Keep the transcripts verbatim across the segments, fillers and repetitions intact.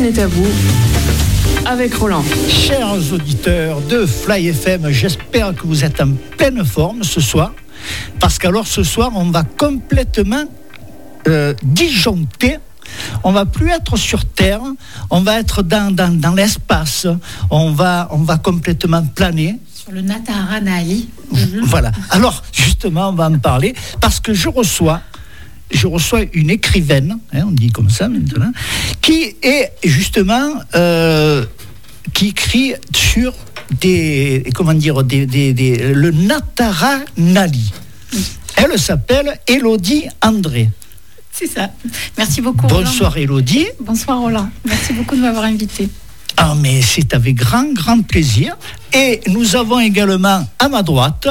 est à vous avec Roland. Chers auditeurs de Fly F M, j'espère que vous êtes en pleine forme ce soir, parce qu'alors ce soir on va complètement euh, disjoncter. On va plus être sur Terre, on va être dans, dans, dans l'espace, on va, on va complètement planer. Sur le Nataraja Nali. Voilà. Alors justement, on va en parler parce que je reçois, je reçois une écrivaine, hein, on dit comme ça maintenant, qui est justement, euh, qui écrit sur des, comment dire, des, des, des, le Nataraja Nali. Elle s'appelle Élodie André. C'est ça. Merci beaucoup. Bonsoir Roland. Élodie. Bonsoir Roland. Merci beaucoup de m'avoir invité. Ah mais c'est avec grand, grand plaisir. Et nous avons également à ma droite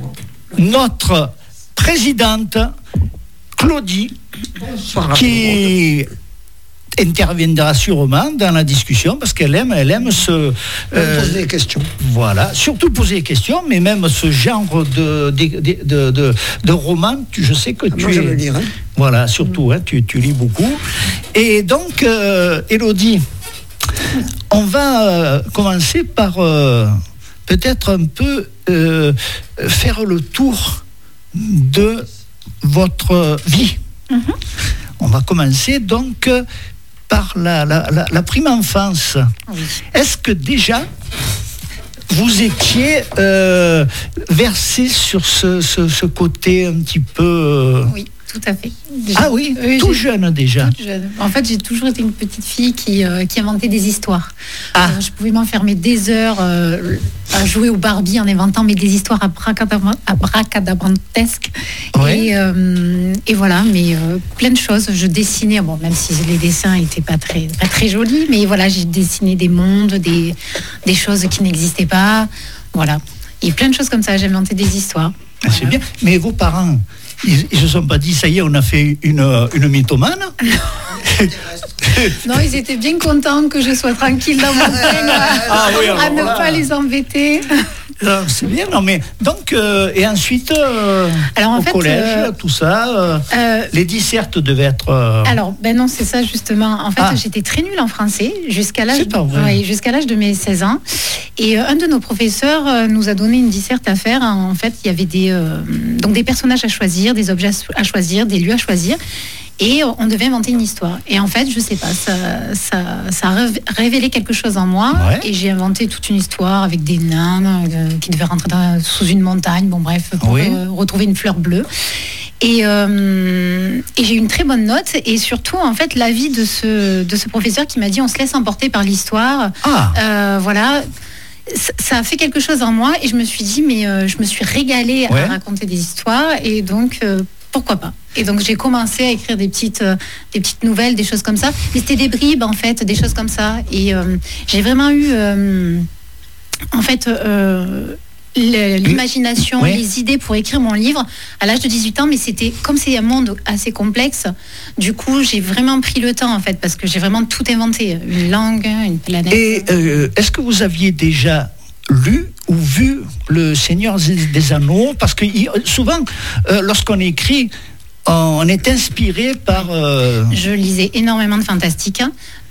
notre présidente Claudie, bonsoir, qui interviendra sûrement dans la discussion parce qu'elle aime, elle aime se euh, poser des questions. Voilà, surtout poser des questions, mais même ce genre de de de de, de, de roman, tu, je sais que ah, tu moi, es. Je veux lire, hein. Voilà, surtout, mmh. hein, tu, tu lis beaucoup. Et donc, euh, Élodie, on va euh, commencer par euh, peut-être un peu euh, faire le tour de votre vie. Mmh. On va commencer donc par la, la, la, la prime enfance. Oui. Est-ce que déjà vous étiez euh, versé sur ce, ce, ce côté un petit peu... Euh... Oui. Tout à fait. Déjà. Ah oui, oui, tout jeune déjà. Toute jeune. En fait, j'ai toujours été une petite fille qui, euh, qui inventait des histoires. Ah. Euh, je pouvais m'enfermer des heures euh, à jouer au Barbie en inventant mais des histoires abracadabrantesques. Oui. Et, euh, et voilà, mais euh, plein de choses. Je dessinais, bon, même si les dessins n'étaient pas très, pas très jolis, mais voilà, j'ai dessiné des mondes, des, des choses qui n'existaient pas. Voilà. Et plein de choses comme ça. J'ai inventé des histoires. Ah, c'est voilà. Bien. Mais vos parents... Ils ne se sont pas dit, ça y est, on a fait une, une mythomane. Non, ils étaient bien contents que je sois tranquille dans mon train, ah, oui, à ne voilà. pas les embêter. Alors, c'est bien, non mais donc euh, et ensuite euh, alors, en au fait, collège, euh, tout ça, euh, euh, les dissertes devaient être. Euh... Alors ben non, c'est ça justement. En fait, ah. j'étais très nulle en français jusqu'à l'âge, de, ouais, jusqu'à l'âge de mes seize ans. Et euh, un de nos professeurs euh, nous a donné une disserte à faire. En fait, il y avait des euh, donc des personnages à choisir, des objets à choisir, des lieux à choisir. Et on devait inventer une histoire. Et en fait, je sais pas, ça, ça, ça a révélé quelque chose en moi. Ouais. Et j'ai inventé toute une histoire avec des nains euh, qui devaient rentrer dans, sous une montagne. Bon, bref, pour oui. euh, retrouver une fleur bleue. Et, euh, et j'ai eu une très bonne note. Et surtout, en fait, l'avis de ce, de ce professeur qui m'a dit on se laisse emporter par l'histoire. Ah. Euh, voilà. Ça a fait quelque chose en moi. Et je me suis dit, mais euh, je me suis régalée ouais. à raconter des histoires. Et donc. Euh, Pourquoi pas? Et donc j'ai commencé à écrire des petites, euh, des petites nouvelles, des choses comme ça. Mais c'était des bribes en fait, des choses comme ça. Et euh, j'ai vraiment eu, euh, en fait, euh, l'imagination, oui. les idées pour écrire mon livre à l'âge de dix-huit ans. Mais c'était comme c'est un monde assez complexe. Du coup, j'ai vraiment pris le temps en fait, parce que j'ai vraiment tout inventé, une langue, une planète. Et euh, est-ce que vous aviez déjà lu ou vu Le Seigneur des Anneaux? Parce que souvent, euh, lorsqu'on écrit, on est inspiré par... Euh... Je lisais énormément de fantastique.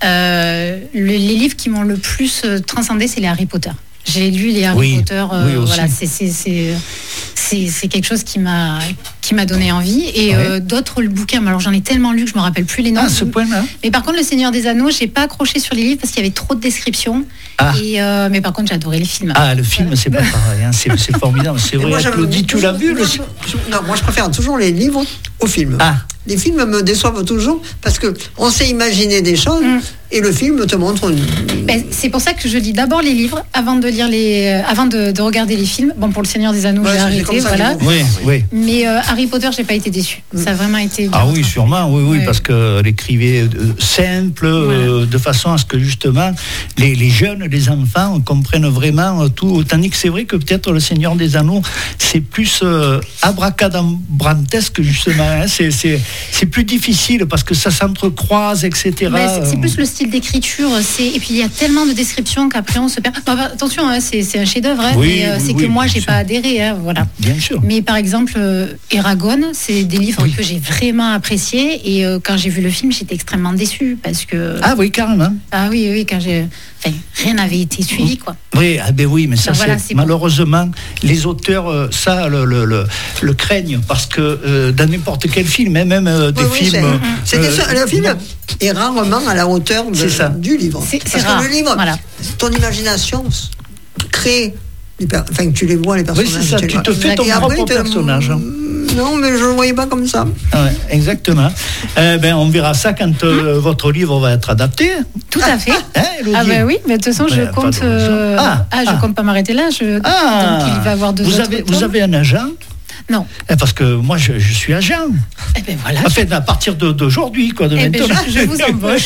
Euh, le, les livres qui m'ont le plus transcendé, c'est les Harry Potter. J'ai lu les Harry oui, Potter. Euh, oui voilà, c'est, c'est, c'est, c'est, c'est quelque chose qui m'a, qui m'a donné envie. Et ouais. euh, d'autres bouquins, alors j'en ai tellement lu que je me rappelle plus les noms. Ah, ce point-là. Mais par contre, Le Seigneur des Anneaux, j'ai pas accroché sur les livres parce qu'il y avait trop de descriptions. Ah. Et euh, mais par contre, j'ai adoré les films. Ah, le film, c'est pas pareil. Hein. C'est, c'est formidable. C'est vrai. Moi, Claudie, tu l'as vu le... Non, moi, je préfère toujours les livres aux films. Ah. Les films me déçoivent toujours parce que on sait imaginer des choses. Mm. Et le film te montre une... ben, c'est pour ça que je lis d'abord les livres avant de lire les, euh, avant de, de regarder les films. Bon, pour Le Seigneur des Anneaux, ouais, j'ai arrêté, voilà. Oui, oui. Mais euh, Harry Potter, j'ai pas été déçue. Mm. Ça a vraiment été. Ah oui, sûrement, oui, oui, ouais. Parce qu'elle écrivait euh, simple, voilà. euh, de façon à ce que justement les, les jeunes, les enfants comprennent vraiment tout. Tandis que c'est vrai que peut-être Le Seigneur des Anneaux, c'est plus euh, abracadabrantesque justement. Hein, c'est, c'est, c'est plus difficile parce que ça s'entrecroise, et cetera. Mais c'est, c'est plus le style d'écriture. C'est... Et puis il y a tellement de descriptions qu'après on se perd. Non, bah, attention, hein, c'est, c'est un chef-d'œuvre, hein, oui, mais euh, oui, c'est oui, que moi j'ai sûr. pas adhéré. Hein, voilà. Bien sûr. Mais par exemple, euh, Eragon, c'est des livres oui. que j'ai vraiment appréciés. Et euh, quand j'ai vu le film, j'étais extrêmement déçue parce que. Ah oui, carrément. Ah oui, oui, quand j'ai. Enfin, rien n'avait été suivi, quoi. Oui, ah ben oui, mais ça, voilà, c'est, c'est malheureusement, bon. Les auteurs, ça, le, le, le, le craignent, parce que euh, dans n'importe quel film, hein, même euh, des oui, oui, films... C'est, euh, c'est euh, le film est rarement à la hauteur de, du livre. C'est, c'est parce rare. que le livre, voilà. Ton imagination crée... Enfin, tu les vois, les personnages. Oui, c'est ça, tu, tu te fais ton après, propre personnage. Non, mais je ne le voyais pas comme ça. Ah ouais, exactement. euh, ben, on verra ça quand euh, votre livre va être adapté. Tout à fait. Hein, ah ben oui, mais de toute façon, ben, je compte... Euh... Ah, ah, je ah. compte pas m'arrêter là. Je... Ah. Donc, il va y avoir deux vous autres avez, vous avez un agent ? Non. Parce que moi, je, je suis agent. Eh ben voilà. Enfin, à partir de, d'aujourd'hui, quoi, de eh maintenant. Ben je, je vous embauche.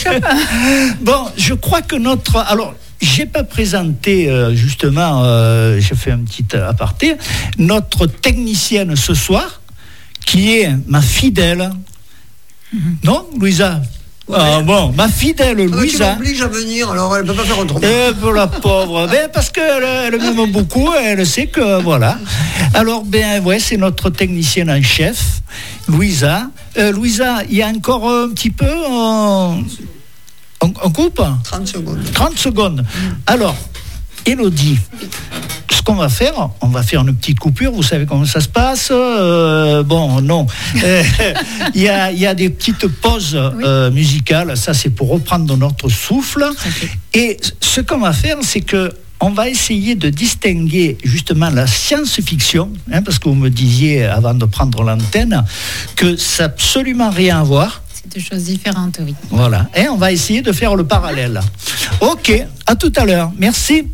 Bon, je crois que notre... Alors, j'ai pas présenté, euh, justement, euh, j'ai fait un petit aparté, notre technicienne ce soir, qui est ma fidèle. Mm-hmm. Non, Louisa ? Ouais. Ah bon, ma fidèle Louisa. Tu m'obliges à venir, alors elle ne peut pas faire autrement. Eh, pour la pauvre, ben, parce qu'elle elle m'aime beaucoup, elle sait que, voilà. Alors, ben, ouais, c'est notre technicienne en chef, Louisa. Euh, Louisa, il y a encore un petit peu... Euh, On, on coupe ? trente secondes. trente secondes. Mmh. Alors, Élodie, ce qu'on va faire, on va faire une petite coupure, vous savez comment ça se passe. Euh, bon, non. Il euh, y, a, y a des petites pauses oui. euh, musicales, ça c'est pour reprendre notre souffle. Okay. Et ce qu'on va faire, c'est que on va essayer de distinguer justement la science-fiction, hein, parce que vous me disiez avant de prendre l'antenne que ça n'a absolument rien à voir. De choses différentes, oui. Voilà, et on va essayer de faire le parallèle. Ok, à tout à l'heure. Merci.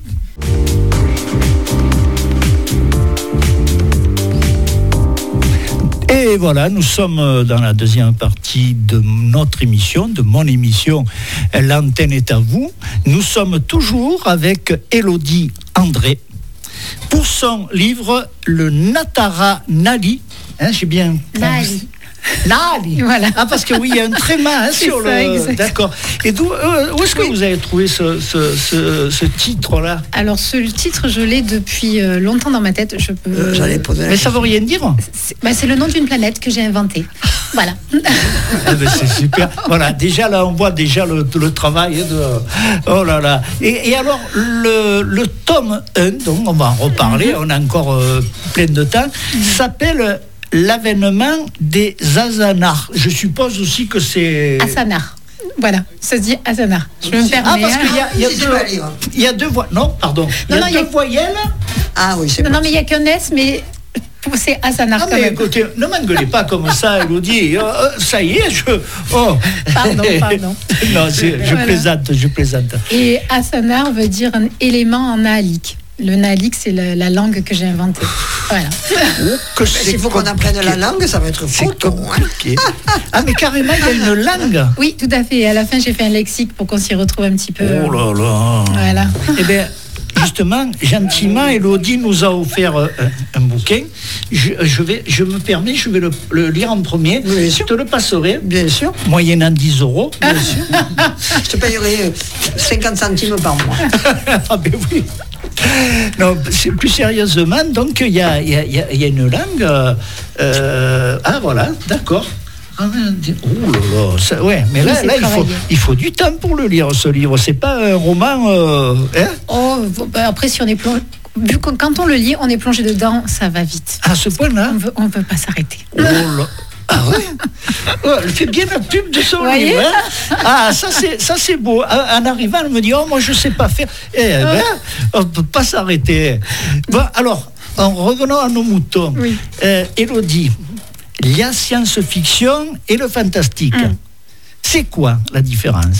Et voilà, nous sommes dans la deuxième partie de notre émission, de mon émission. L'antenne est à vous. Nous sommes toujours avec Élodie André pour son livre Le Natara Nali. Hein, j'ai bien. Nali. Nali. Voilà. Ah, parce que oui, il y a un tréma hein, sur ça, le. Exactement. D'accord. Et d'où, euh, où est-ce que oui. vous avez trouvé ce, ce, ce, ce titre-là ? Alors, ce titre, je l'ai depuis euh, longtemps dans ma tête. Je peux. Euh, j'allais poser la Mais ça veut rien dire ? C'est, bah, c'est le nom d'une planète que j'ai inventée. Voilà. Ah ben c'est super. Voilà, déjà là, on voit déjà le, le travail de. Oh là là. Et, et alors, le, le tome un, donc on va en reparler, mm-hmm. on a encore euh, plein de temps, mm-hmm. s'appelle L'avènement des Asanars. Je suppose aussi que c'est. Asanar. Voilà, ça se dit Asanar. Je me permets. Ah, parce qu'il y a, il y a deux. Il y a deux voix. Non, pardon. Il y a non, deux il y a... voyelles. Ah oui, c'est Non, non, mais il n'y a qu'un S, mais. C'est Asanar ah, quand mais même. Écoutez, ne m'engueulez pas comme ça, Élodie. Euh, ça y est, je. Oh. Pardon, pardon. Non, c'est, je voilà. plaisante, je plaisante. Et Asanar veut dire un élément en naalique. Le naalique, c'est la, la langue que j'ai inventée. Voilà. Oh, s'il faut qu'on apprenne la langue, ça va être fou. Hein. Ah, mais carrément, il y a une langue. Oui, tout à fait. Et à la fin, j'ai fait un lexique pour qu'on s'y retrouve un petit peu. Oh là là. Voilà. Eh bien. Justement, gentiment, Élodie nous a offert euh, un, un bouquin. Je, je, vais, je me permets, je vais le, le lire en premier. Bien sûr. Je te le passerai. Bien sûr. Moyennant dix euros. Bien sûr. Je te payerai cinquante centimes par mois. Ah ben oui. Non, c'est plus sérieusement, donc il y a, y, a, y a une langue. Euh, euh, ah voilà, d'accord. Oh là là, ça, ouais, mais là, là il, faut, il faut du temps pour le lire, ce livre. C'est pas un roman. Euh, hein oh, bah après, si on est plongé, vu que quand on le lit, on est plongé dedans, ça va vite. À ce point-là, on ne peut pas s'arrêter. Oh là. Ah ouais. Oh, elle fait bien la pub de son livre. Hein. Ah, ça c'est, ça c'est beau. En arrivant, elle me dit, oh, moi je sais pas faire. Eh ben, on ne peut pas s'arrêter. Bon, alors, en revenant à nos moutons, oui. euh, Élodie, la science-fiction et le fantastique. Mm. C'est quoi la différence ?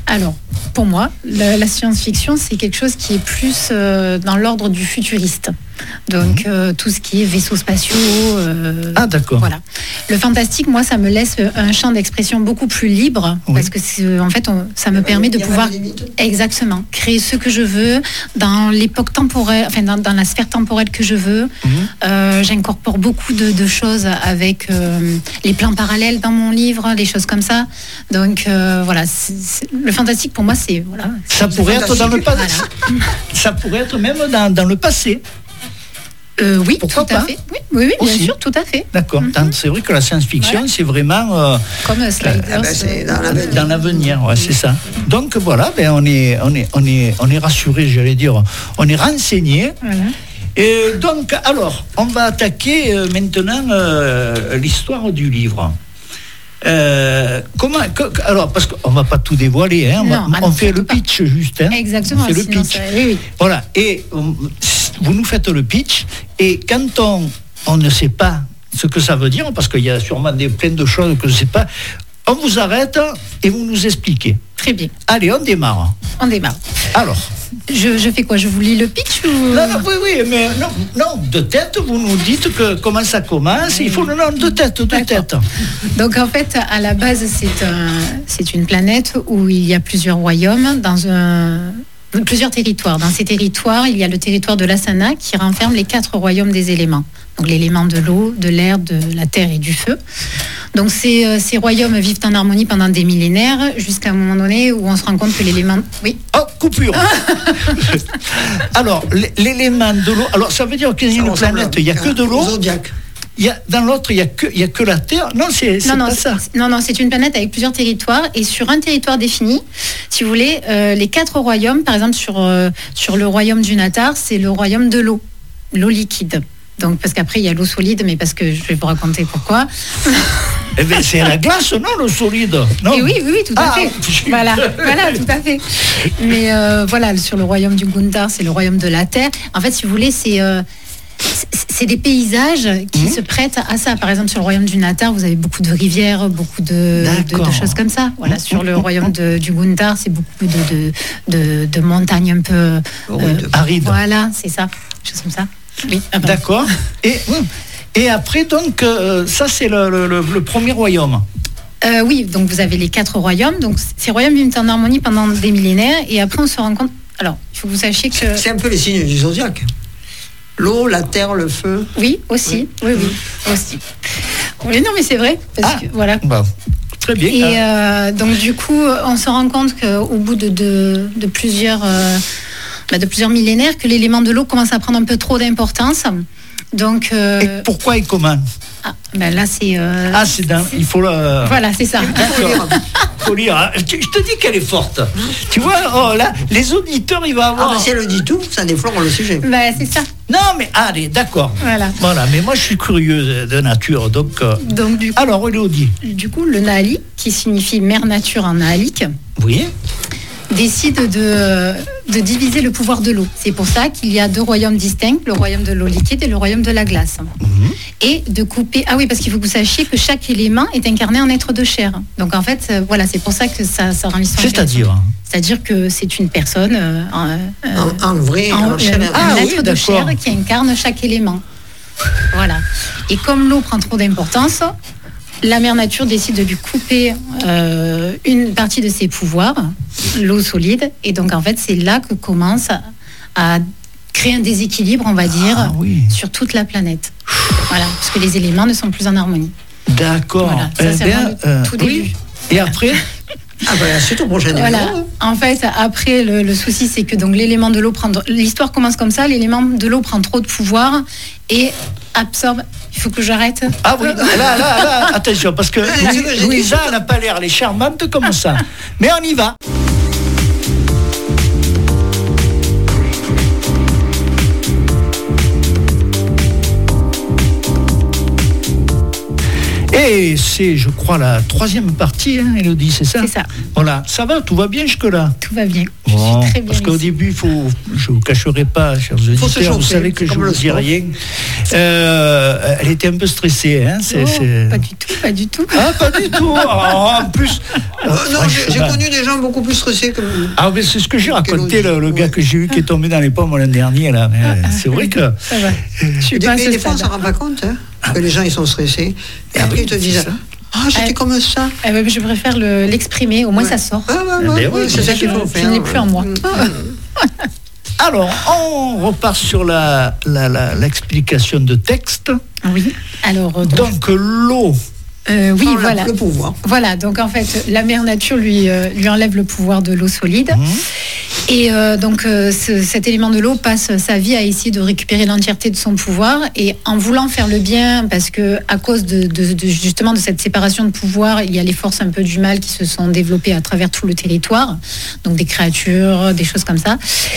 Alors, pour moi, la, la science-fiction, c'est quelque chose qui est plus euh, dans l'ordre du futuriste. Donc, mmh. euh, tout ce qui est vaisseaux spatiaux. Euh, ah, d'accord. Voilà. Le fantastique, moi, ça me laisse un champ d'expression beaucoup plus libre, oui. parce que, c'est, en fait, on, ça me permet de pouvoir exactement créer ce que je veux dans l'époque temporelle, enfin, dans, dans la sphère temporelle que je veux. Mmh. Euh, j'incorpore beaucoup de, de choses avec euh, les plans parallèles dans mon livre, les choses comme ça. Donc, euh, voilà. C'est, c'est, le fantastique, pour moi, c'est voilà. Ça c'est pourrait être dans le passé. Voilà. Ça pourrait être même dans, dans le passé. Euh, oui, pourquoi tout pas à fait. Oui, oui, oui bien sûr, tout à fait. D'accord. Mm-hmm. C'est vrai que la science-fiction, voilà. c'est vraiment euh, comme euh, Sliders, euh, ben, c'est dans l'avenir. Dans l'avenir, ouais, c'est ça. Donc voilà, ben on est, on est, on est, on est rassuré, j'allais dire, on est renseigné. Voilà. Et donc, alors, on va attaquer euh, maintenant euh, l'histoire du livre. Euh, comment que, alors parce qu'on va pas tout dévoiler, hein, on, non, va, on fait le pitch pas. juste. Hein, Exactement. On fait le pitch. Ça, oui, oui. Voilà. Et on, vous nous faites le pitch. Et quand on on ne sait pas ce que ça veut dire, parce qu'il y a sûrement des, plein de choses que je ne sais pas, on vous arrête et vous nous expliquez. Très bien. Allez, on démarre. On démarre. Alors. Je, je fais quoi? Je vous lis le pitch ou... Non, non, oui, oui, mais non, non, de tête, vous nous dites que comment ça commence. Il faut le nom de tête, de D'accord. tête. Donc en fait, à la base, c'est un, c'est une planète où il y a plusieurs royaumes dans un, plusieurs territoires. Dans ces territoires, il y a le territoire de l'Asana qui renferme les quatre royaumes des éléments. Donc l'élément de l'eau, de l'air, de la terre et du feu. Donc ces, ces royaumes vivent en harmonie pendant des millénaires, jusqu'à un moment donné où on se rend compte que l'élément... Oui. Oh, coupure. Alors, l'élément de l'eau... Alors, ça veut dire qu'il y a une planète, il n'y a que de l'eau. Zodiac. Il y a, dans l'autre, il n'y a, a que la Terre. Non, c'est, c'est non, pas non, ça. C'est, non, non, c'est une planète avec plusieurs territoires. Et sur un territoire défini, si vous voulez, euh, les quatre royaumes, par exemple, sur, euh, sur le royaume du Natar, c'est le royaume de l'eau, l'eau liquide. Donc, parce qu'après, il y a l'eau solide, mais parce que je vais vous raconter pourquoi. Eh bien, c'est la glace, non, l'eau solide non Et oui, oui, oui, tout à ah, fait. Voilà, voilà, tout à fait. Mais euh, voilà, sur le royaume du Gundar, c'est le royaume de la terre. En fait, si vous voulez, c'est... Euh, c'est des paysages qui mmh. se prêtent à ça. Par exemple, sur le royaume du Natar, vous avez beaucoup de rivières, beaucoup de, de, de choses comme ça. Voilà, mmh. Sur le royaume de, du Gundar, c'est beaucoup de, de, de, de montagnes un peu euh, arides. Voilà, c'est ça, choses comme ça. Oui. Ah bon. D'accord. Et, et après, donc, euh, ça, c'est le, le, le premier royaume. Euh, oui, donc vous avez les quatre royaumes. Donc, ces royaumes vivent en harmonie pendant des millénaires. Et après, on se rend compte. Alors, il faut que vous sachiez que. C'est, c'est un peu les signes du zodiaque. L'eau, la terre, le feu. Oui, aussi. Oui, oui, oui aussi. Oui, non, mais c'est vrai. Parce ah, que, voilà. Bah, très bien. Et euh, donc, du coup, on se rend compte qu'au bout de, de, de plusieurs. Euh, de plusieurs millénaires, que l'élément de l'eau commence à prendre un peu trop d'importance. Donc, euh... et pourquoi et comment? Ah, ben là, c'est... Euh... Ah, c'est dingue. Il faut le... Voilà, c'est ça. D'accord. Il faut lire. Je te dis qu'elle est forte. Tu vois, oh, là, les auditeurs, il va avoir... Ah, ben si elle le dit tout, ça déflore le sujet. Ben, c'est ça. Non, mais allez, d'accord. Voilà. Voilà, mais moi, je suis curieux de nature, donc... Euh... donc du coup, alors, Elodie. Du coup, le Naali, qui signifie mère nature en naalique... Oui. décide de, de diviser le pouvoir de l'eau. C'est pour ça qu'il y a deux royaumes distincts, le royaume de l'eau liquide et le royaume de la glace. Mmh. Et de couper... Ah oui, parce qu'il faut que vous sachiez que chaque élément est incarné en être de chair. Donc en fait, euh, voilà, c'est pour ça que ça, ça rend l'histoire. C'est-à-dire C'est-à-dire que c'est une personne... Euh, euh, en, en vrai, en, en, chair. Euh, ah, un oui, être de chair qui incarne chaque élément. Voilà. Et comme l'eau prend trop d'importance... la mère nature décide de lui couper euh, une partie de ses pouvoirs, l'eau solide, et donc en fait c'est là que commence à, à créer un déséquilibre, on va dire, ah, oui. sur toute la planète. Voilà, parce que les éléments ne sont plus en harmonie. D'accord. Voilà, ça, eh c'est bien, le euh, tout début. Oui. Et après ah ben, c'est au prochain voilà. numéro. En fait, après, le, le souci, c'est que donc l'élément de l'eau prend... L'histoire commence comme ça, l'élément de l'eau prend trop de pouvoir et absorbe... Il faut que j'arrête. Ah oui, là, là, là, attention, parce que Louisa, Louisa elle n'a pas l'air, elle est charmante comme ça. Mais on y va. Et Et c'est, je crois, la troisième partie, hein, Élodie, c'est ça ? C'est ça. Voilà, ça va, tout va bien jusque-là ? Tout va bien. Bon, je suis très bien parce qu'au ici. début, il faut, je ne vous cacherai pas, chers auditeurs, vous savez que je ne vous dis rien. Euh, elle était un peu stressée. Hein, c'est, oh, c'est... Pas du tout, pas du tout. Ah, pas du tout. Oh, en plus. Euh, non, j'ai, j'ai connu des gens beaucoup plus stressés que vous. Ah, mais c'est ce que j'ai raconté, le, le gars ouais. que j'ai eu qui est tombé dans les pommes l'an dernier. Là. Mais, ah, c'est vrai que. Ça va. Je suis des, pas des fois, on ne s'en rend pas compte hein, ah, que les gens ils sont stressés. Et ah, après, oui, ils te disent ah, j'étais euh, comme ça. Euh, je préfère le, l'exprimer, au moins ouais. ça sort. Ah, ouais, ouais, ouais, oui, c'est ça qu'il faut faire. Je n'ai plus en moi. Alors, on repart sur la, la, la, l'explication de texte. Oui. Alors, donc, donc l'eau. Euh, oui, enlève voilà. Le pouvoir. Voilà, donc en fait, la mère nature lui, euh, lui enlève le pouvoir de l'eau solide. Mmh. Et euh, donc, euh, ce, cet élément de l'eau passe sa vie à essayer de récupérer l'entièreté de son pouvoir. Et en voulant faire le bien, parce que à cause de, de, de justement de cette séparation de pouvoir, il y a les forces un peu du mal qui se sont développées à travers tout le territoire. Donc des créatures, des choses comme ça.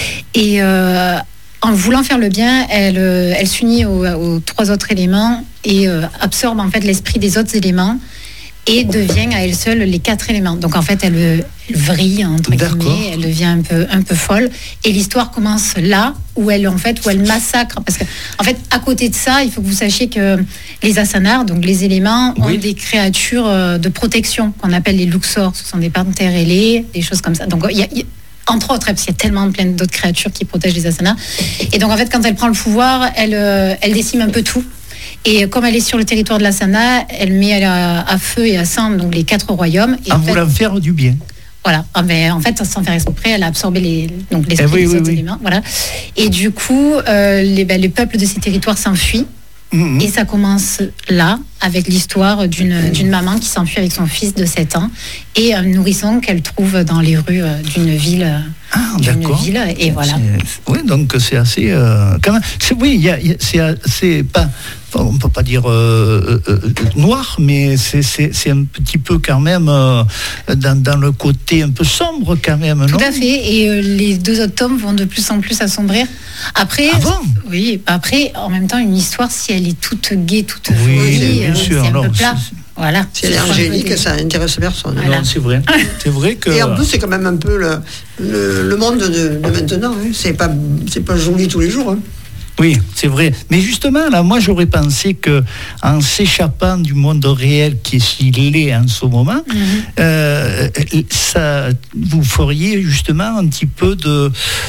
Et euh, en voulant faire le bien, elle, elle s'unit aux, aux trois autres éléments et euh, absorbe en fait l'esprit des autres éléments et devient à elle seule les quatre éléments. Donc en fait, elle, elle vrille entre D'accord. guillemets, elle devient un peu un peu folle. Et l'histoire commence là où elle en fait où elle massacre. Parce que en fait, à côté de ça, il faut que vous sachiez que les asanars, donc les éléments, ont oui. des créatures de protection qu'on appelle les luxors. Ce sont des panthères ailées, des choses comme ça. Donc il y a, y a entre autres, parce qu'il y a tellement plein d'autres créatures qui protègent les asanas. Et donc, en fait, quand elle prend le pouvoir, elle, euh, elle décime un peu tout. Et comme elle est sur le territoire de l'asana, elle met à, à feu et à sang donc les quatre royaumes. Et en en fait, voulant faire du bien. Voilà. Ah, mais en fait, sans faire exprès, elle a absorbé les, donc l'esprit eh oui, des oui, autres oui. éléments. Voilà. Et du coup, euh, les, ben, les peuples de ces territoires s'enfuient. Mmh. Et ça commence là, avec l'histoire d'une, d'une maman qui s'enfuit avec son fils de sept ans et un nourrisson qu'elle trouve dans les rues d'une ville. Ah, d'une d'accord. ville, et voilà. Oui, donc c'est assez. Euh, quand même, c'est, oui, y a, y a, c'est, c'est pas. On ne peut pas dire euh, euh, noir, mais c'est, c'est, c'est un petit peu quand même euh, dans, dans le côté un peu sombre quand même, non ? Tout à fait, et euh, les deux autres tomes vont de plus en plus assombrir. Après, ah bon ? Oui, après, en même temps, une histoire, si elle est toute gaie, toute oui, folie, bien euh, sûr, c'est un non, peu plat. C'est, voilà. Si elle est angélique, ça n'intéresse personne. Voilà. Non, c'est vrai. C'est vrai que. Et en plus, c'est quand même un peu le, le, le monde de, de maintenant. Hein. C'est pas, c'est pas joli tous les jours. Hein. Oui, c'est vrai. Mais justement, là, moi, j'aurais pensé que, en s'échappant du monde réel qui est s'il est en ce moment, mm-hmm. euh, ça, vous feriez justement un petit peu de,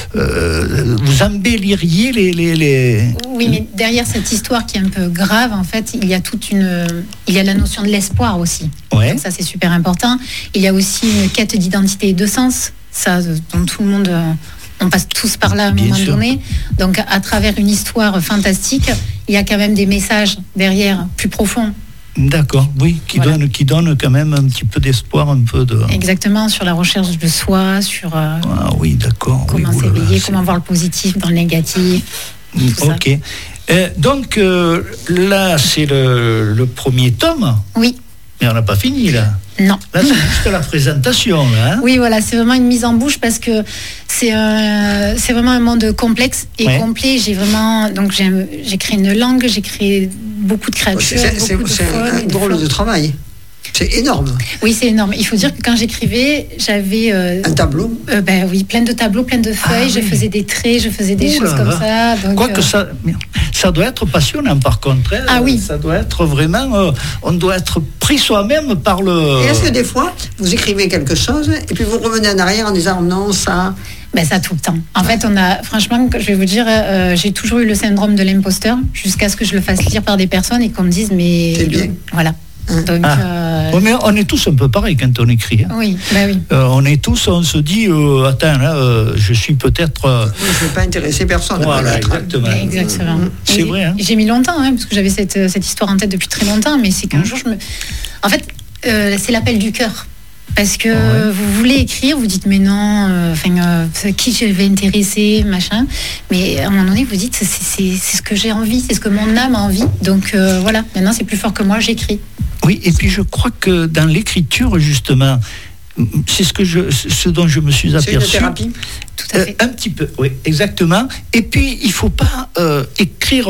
euh, vous embelliriez les, les, les. Oui, mais derrière cette histoire qui est un peu grave, en fait, il y a toute une, il y a la notion de l'espoir aussi. Ouais. Donc ça, c'est super important. Il y a aussi une quête d'identité et de sens. Ça, dont tout le monde. On passe tous par là à un Bien moment sûr. donné. Donc, à travers une histoire fantastique, il y a quand même des messages derrière, plus profonds. D'accord, oui, qui voilà. donne, qui donne quand même un petit peu d'espoir, un peu de. Exactement, sur la recherche de soi, sur. Euh, ah oui, d'accord. Comment oui, s'éveiller, c'est... comment voir le positif dans le négatif. Tout ok. Ça. Euh, donc euh, là, c'est le, le premier tome. Oui. Mais on n'a pas fini là. Non. Là, c'est juste la présentation. Là, hein oui, voilà, c'est vraiment une mise en bouche parce que c'est, un, c'est vraiment un monde complexe et ouais. complet. J'ai vraiment, donc j'ai, j'ai créé une langue, j'ai créé beaucoup de créatures. C'est, c'est, beaucoup c'est de un, un drôle de travail. C'est énorme. Oui, c'est énorme. Il faut dire que quand j'écrivais, j'avais... Euh, un tableau euh, ben oui, plein de tableaux, plein de feuilles. Ah, je oui. faisais des traits, je faisais des Ouh choses là, comme ça. Donc, Quoique euh... ça, ça doit être passionnant par contre. Hein, ah oui. Ça doit être vraiment... Euh, on doit être pris soi-même par le... Et est-ce que des fois, vous écrivez quelque chose et puis vous revenez en arrière en disant non, ça... Ben ça tout le temps. En fait, on a, franchement, je vais vous dire, euh, j'ai toujours eu le syndrome de l'imposteur jusqu'à ce que je le fasse lire par des personnes et qu'on me dise, mais... C'est bien. Voilà. Donc, ah. euh... ouais, mais on est tous un peu pareil quand on écrit. Hein. Oui, bah oui. Euh, on est tous, on se dit, euh, attends, là, euh, je suis peut-être. Euh... Oui, je ne vais pas intéresser personne. Voilà, exactement. Exactement. Mmh. C'est et vrai. Hein. J'ai mis longtemps, hein, parce que j'avais cette, cette histoire en tête depuis très longtemps, mais c'est qu'un mmh. jour, je me. En fait, euh, c'est l'appel du cœur. Parce que ouais. vous voulez écrire, vous dites mais non, enfin euh, euh, qui je vais intéresser, machin. Mais à un moment donné, vous dites c'est, c'est, c'est ce que j'ai envie, c'est ce que mon âme a envie. Donc euh, voilà, maintenant c'est plus fort que moi, j'écris. Oui, et puis je crois que dans l'écriture justement, c'est ce que je, ce dont je me suis aperçu. C'est une thérapie. Tout à fait. Euh, un petit peu, oui, exactement. Et puis il faut pas euh, écrire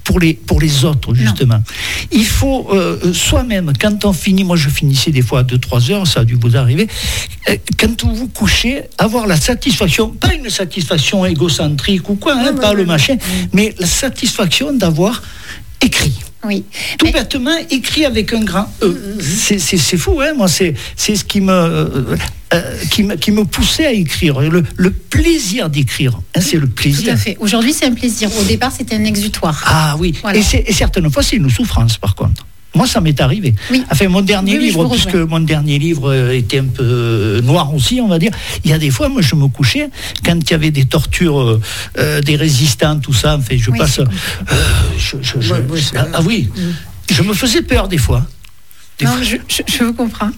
pour les, pour les autres, justement. Non. Il faut euh, soi-même, quand on finit, moi je finissais des fois à deux trois heures, ça a dû vous arriver, euh, quand vous vous couchez, avoir la satisfaction, pas une satisfaction égocentrique ou quoi, hein, non, pas non, le non, machin, non. mais la satisfaction d'avoir écrit. Oui. Tout mais... bêtement, écrit avec un grand E. Mmh. C'est, c'est, c'est fou, hein, moi, c'est, c'est ce qui me, euh, euh, qui, me, qui me poussait à écrire. Le, le plaisir d'écrire, hein, c'est le plaisir. Tout à fait. Aujourd'hui, c'est un plaisir. Au départ, c'était un exutoire. Ah oui. Voilà. Et, c'est, et certaines fois, c'est une souffrance, par contre. Moi, ça m'est arrivé. Oui. Enfin, mon dernier oui, livre, oui, puisque mon dernier livre était un peu noir aussi, on va dire. Il y a des fois, moi, je me couchais quand il y avait des tortures, euh, des résistants, tout ça. Enfin, je oui, passe. Euh, je, je, je, ouais, oui, ah, ah oui, mmh. je me faisais peur des fois. Des non, fois. Je, je, je vous comprends.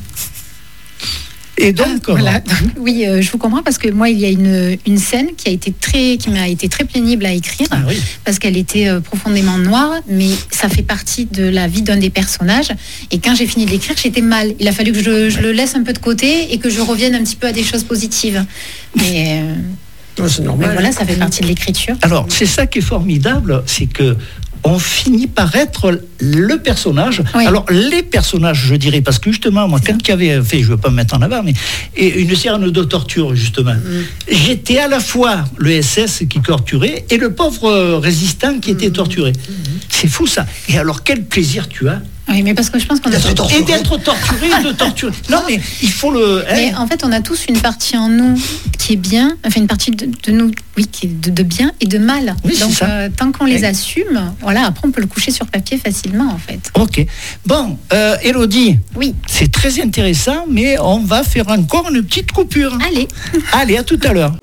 Et donc, ah, voilà. donc oui, euh, je vous comprends parce que moi, il y a une, une scène qui a été très, qui m'a été très pénible à écrire ah, oui. parce qu'elle était euh, profondément noire, mais ça fait partie de la vie d'un des personnages. Et quand j'ai fini de l'écrire, j'étais mal. Il a fallu que je, je le laisse un peu de côté et que je revienne un petit peu à des choses positives. Mais euh, oh, c'est normal. Voilà, ça fait partie de l'écriture. Alors, c'est ça qui est formidable, c'est que on finit par être le personnage. Oui. Alors, les personnages, je dirais, parce que justement, moi, quand il y avait fait, je ne veux pas me mettre en avant, mais et une scène de torture, justement, mm. j'étais à la fois le S S qui torturait et le pauvre résistant qui était torturé. Mm. C'est fou, ça. Et alors, quel plaisir tu as. Oui, mais parce que je pense qu'on a d'être torturé. Et d'être torturé et de torturer. Non, mais il faut le. Hein. Mais en fait, on a tous une partie en nous qui est bien, enfin une partie de, de nous, oui, qui est de, de bien et de mal. Oui, donc, c'est ça. Euh, tant qu'on les assume, voilà, après on peut le coucher sur papier facilement, en fait. Ok. Bon, euh, Élodie. Oui. C'est très intéressant, mais on va faire encore une petite coupure. Allez. Allez, à tout à l'heure.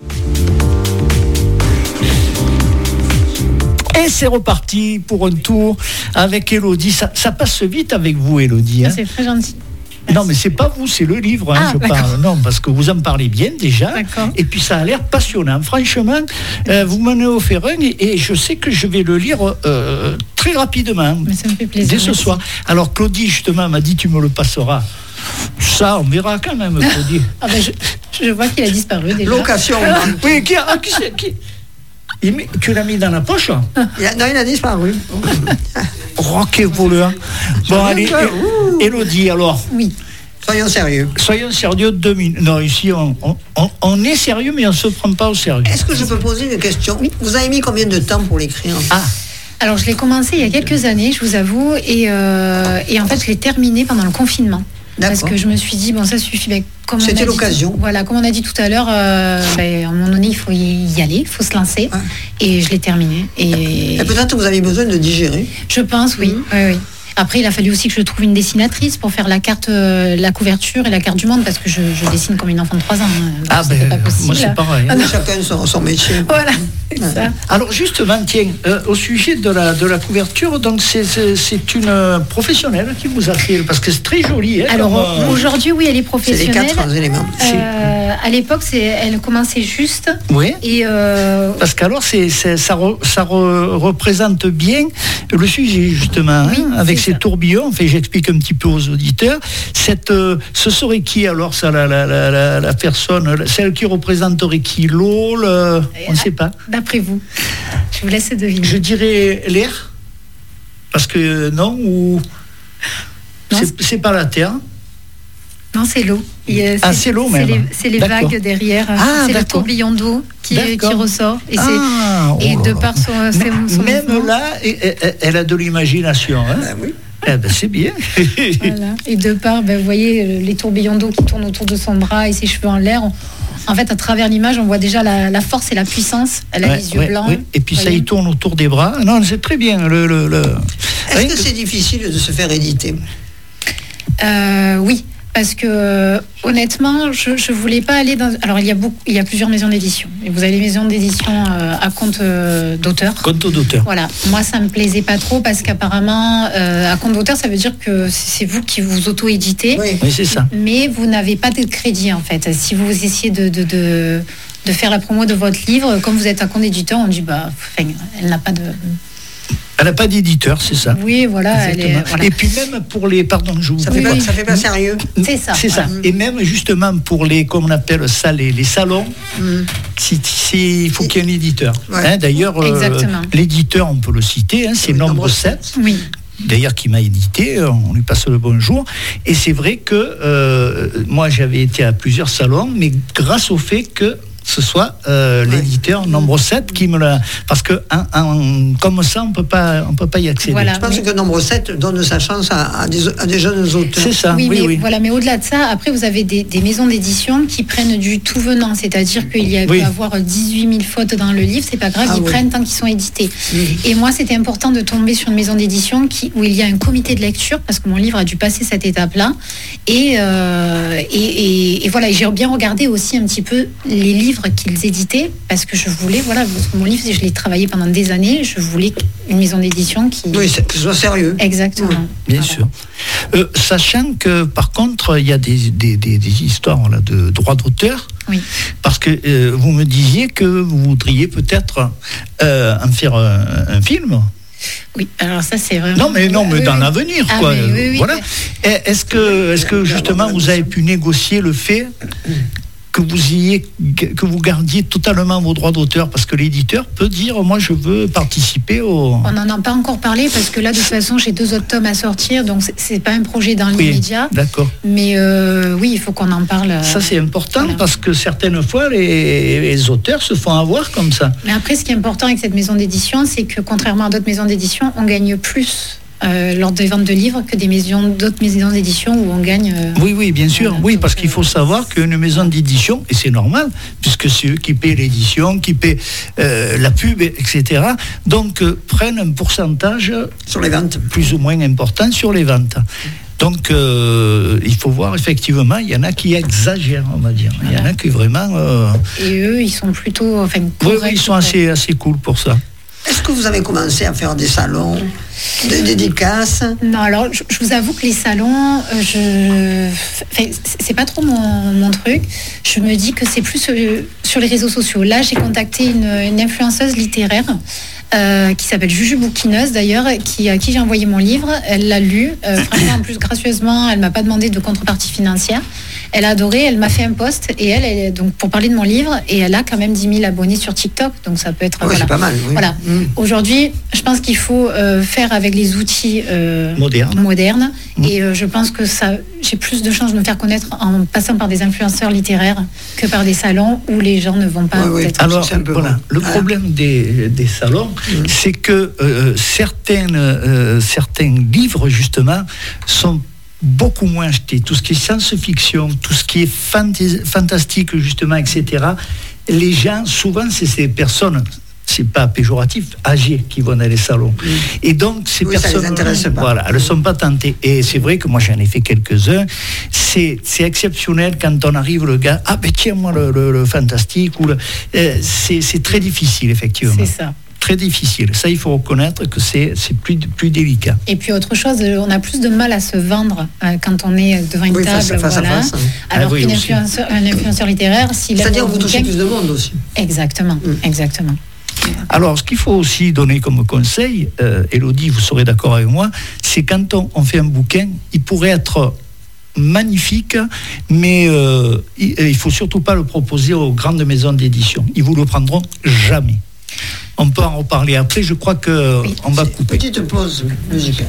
Et c'est reparti pour un tour avec Élodie. Ça, ça passe vite avec vous, Élodie. Hein. C'est très gentil. Merci. Non, mais c'est pas vous, c'est le livre, hein, ah, je d'accord. parle. Non, parce que vous en parlez bien déjà. D'accord. Et puis ça a l'air passionnant. Franchement, euh, vous m'en avez offert un et, et je sais que je vais le lire euh, très rapidement. Mais ça me fait plaisir. Dès ce merci. soir. Alors, Claudie, justement, m'a dit tu me le passeras. Ça, on verra quand même, Claudie. ah ben, je, je vois qu'il a disparu déjà. Location. Oui, qui, a, qui, qui, il, tu l'as mis dans la poche? il a, Non, il a disparu. Oh, quel voleur. Bon, allez, Élodie, alors. Oui. Soyons sérieux. Soyons sérieux deux minutes. Non, ici, on, on, on est sérieux, mais on ne se prend pas au sérieux. Est-ce que je peux poser une question? Oui. Vous avez mis combien de temps pour l'écrire? Ah. Alors, je l'ai commencé il y a quelques années, je vous avoue, et, euh, et en fait, je l'ai terminé pendant le confinement. D'accord. Parce que je me suis dit, bon, ça suffit. Ben, comme C'était l'occasion. Dit, voilà, comme on a dit tout à l'heure, euh, ben, à un moment donné, il faut y aller, il faut se lancer. Ah. Et je l'ai terminé. Et, et peut-être que vous avez besoin de digérer. Je pense, oui. Mmh. oui, oui. Après, il a fallu aussi que je trouve une dessinatrice pour faire la carte, euh, la couverture et la carte du monde, parce que je, je dessine comme une enfant de trois ans. Donc ah ben, pas possible. Moi c'est pareil. Ah, chacun son, son métier. Voilà. C'est ça. Alors justement, tiens, euh, au sujet de la de la couverture, donc c'est c'est, c'est une euh, professionnelle qui vous a fait, parce que c'est très joli. Hein, Alors comme, euh, aujourd'hui, oui, elle est professionnelle. C'est les quatre éléments. Euh, à l'époque, c'est, elle commençait juste. Oui. Et euh... parce qu'alors c'est, c'est ça re, ça re, représente bien le sujet justement, oui, hein, avec ces tourbillons. Enfin, j'explique un petit peu aux auditeurs. Cette, euh, ce serait qui alors ça, la, la, la, la, la personne, celle qui représenterait qui, l'eau, le... on ne sait pas. D'après vous, je vous laisse deviner. Je dirais l'air, parce que non, ou non, c'est, c'est pas la terre. Non, c'est l'eau. C'est, ah, c'est l'eau même. C'est les, c'est les vagues derrière. Ah, c'est d'accord. le tourbillon d'eau qui, qui ressort. Et, c'est, ah, et oh de par son, ses, son même mouvement. là, elle a de l'imagination. Hein. Ben oui. Eh ben, c'est bien. Voilà. Et de par, ben, vous voyez, les tourbillons d'eau qui tournent autour de son bras et ses cheveux en l'air. On, en fait, à travers l'image, on voit déjà la, la force et la puissance. Elle a ouais, les yeux ouais, blancs. Ouais. Et puis ça y tourne autour des bras. Non, c'est très bien. Le, le, le... Est-ce oui, que c'est difficile de se faire éditer? euh, Oui. Parce que honnêtement, je ne voulais pas aller dans. Alors il y a beaucoup, il y a plusieurs maisons d'édition. Et vous avez les maisons d'édition euh, à compte euh, d'auteur. Compte d'auteur. Voilà. Moi, ça me plaisait pas trop parce qu'apparemment, euh, à compte d'auteur, ça veut dire que c'est vous qui vous auto-éditez. Oui, oui c'est ça. Mais vous n'avez pas de crédit en fait. Si vous essayez de, de, de, de faire la promo de votre livre, comme vous êtes à compte d'éditeur, on dit bah, enfin, elle n'a pas de. Elle n'a pas d'éditeur, c'est ça. Oui, voilà, elle est, voilà. Et puis même pour les... Pardon, je vous... Ça fait, oui, pas, oui. ça fait pas sérieux. C'est ça. C'est voilà. ça. Et même justement pour les, comme on appelle ça, les, les salons, mm. si, si, il faut qu'il y ait un éditeur. Ouais. Hein, d'ailleurs, euh, l'éditeur, on peut le citer, hein, c'est oui, Nombre sept. Oui. D'ailleurs qui m'a édité, on lui passe le bonjour. Et c'est vrai que euh, moi j'avais été à plusieurs salons, mais grâce au fait que ce soit euh, ouais. l'éditeur Nombre sept qui me l'a... Parce que un, un, comme ça, on peut pas, on peut pas y accéder. Voilà. Je pense que Nombre sept donne sa chance à, à, des, à des jeunes auteurs. C'est ça, oui, oui, mais, oui. Voilà, mais au-delà de ça, après, vous avez des, des maisons d'édition qui prennent du tout venant. C'est-à-dire qu'il y a oui. peut avoir dix-huit mille fautes dans le livre, c'est pas grave, ah, ils oui. prennent tant qu'ils sont édités. Oui. Et moi, c'était important de tomber sur une maison d'édition qui, où il y a un comité de lecture, parce que mon livre a dû passer cette étape-là. Et, euh, et, et, et voilà, j'ai bien regardé aussi un petit peu les livres qu'ils éditaient, parce que je voulais, voilà, mon livre, je l'ai travaillé pendant des années, je voulais une maison d'édition qui... Oui, que ce soit sérieux. Exactement. Oui, bien voilà. sûr. Euh, sachant que, par contre, il y a des, des, des, des histoires là, de droits d'auteur, oui. parce que euh, vous me disiez que vous voudriez peut-être euh, en faire un, un film. Oui, alors ça c'est vraiment... Non, mais non, mais oui, dans oui. l'avenir, ah, quoi. Oui, oui, oui, voilà. Oui. Est-ce que, est-ce que justement vous avez pu négocier le fait que vous ayez, que vous gardiez totalement vos droits d'auteur, parce que l'éditeur peut dire moi je veux participer au... On n'en a pas encore parlé parce que là de toute façon j'ai deux autres tomes à sortir, donc c'est, c'est pas un projet dans l'immédiat. Oui, d'accord. Mais euh, oui, il faut qu'on en parle. Ça c'est important voilà. Parce que certaines fois les, les auteurs se font avoir comme ça. Mais après ce qui est important avec cette maison d'édition, c'est que contrairement à d'autres maisons d'édition, on gagne plus Euh, lors des ventes de livres que des maisons, d'autres maisons d'édition où on gagne. Euh, oui, oui, bien sûr. Euh, oui, parce qu'il faut savoir qu'une maison d'édition, et c'est normal, puisque c'est eux qui paient l'édition, qui paient euh, la pub, et cetera, donc euh, prennent un pourcentage sur les ventes plus ou moins important sur les ventes. Donc, euh, il faut voir, effectivement, il y en a qui exagèrent, on va dire. Il voilà. y en a qui vraiment... Euh... Et eux, ils sont plutôt... Enfin, oui, oui, ils sont assez, assez cool pour ça. Est-ce que vous avez commencé à faire des salons, des dédicaces? Non, alors je, je vous avoue que les salons, euh, je, enfin, c'est pas trop mon, mon truc. Je me dis que c'est plus sur, sur les réseaux sociaux. Là, j'ai contacté une, une influenceuse littéraire euh, qui s'appelle Juju Bouquineuse d'ailleurs, qui, à qui j'ai envoyé mon livre. Elle l'a lu. Euh, franchement, en plus, gracieusement, elle m'a pas demandé de contrepartie financière. Elle a adoré, elle m'a fait un post et elle, elle, donc pour parler de mon livre, et elle a quand même dix mille abonnés sur TikTok, donc ça peut être... Oui, voilà. c'est pas mal. Oui. Voilà. Mmh. Aujourd'hui, je pense qu'il faut euh, faire avec les outils euh, modernes. modernes mmh. et euh, je pense que ça, j'ai plus de chances de me faire connaître en passant par des influenceurs littéraires que par des salons où les gens ne vont pas... Oui, oui. Alors, voilà, le ah. problème des, des salons, mmh. c'est que euh, certaines, euh, certains livres, justement, sont beaucoup moins acheté. Tout ce qui est science-fiction, tout ce qui est fanta- fantastique, justement, et cetera. Les gens, souvent, c'est ces personnes, c'est pas péjoratif, âgées qui vont dans les salons. Mmh. Et donc, ces oui, personnes, ça les intéresse pas. Voilà, elles ne sont pas tentées. Et c'est vrai que moi, j'en ai fait quelques-uns. C'est, c'est exceptionnel quand on arrive, le gars, ah ben tiens, moi, le, le, le fantastique, ou le, euh, c'est, c'est très difficile, effectivement. C'est ça. Très difficile. Ça, il faut reconnaître que c'est, c'est plus, plus délicat. Et puis autre chose, on a plus de mal à se vendre euh, quand on est devant une oui, table. Face, face voilà. à face, hein. Alors ah, oui, qu'un influenceur, un influenceur littéraire, s'il c'est-à-dire que vous touchez plus de monde aussi. Exactement, mmh. exactement. Alors, ce qu'il faut aussi donner comme conseil, euh, Élodie, vous serez d'accord avec moi, c'est quand on, on fait un bouquin, il pourrait être magnifique, mais euh, il ne faut surtout pas le proposer aux grandes maisons d'édition. Ils vous le prendront jamais. On peut en reparler après, je crois qu'on oui, va couper. Petite pause musicale.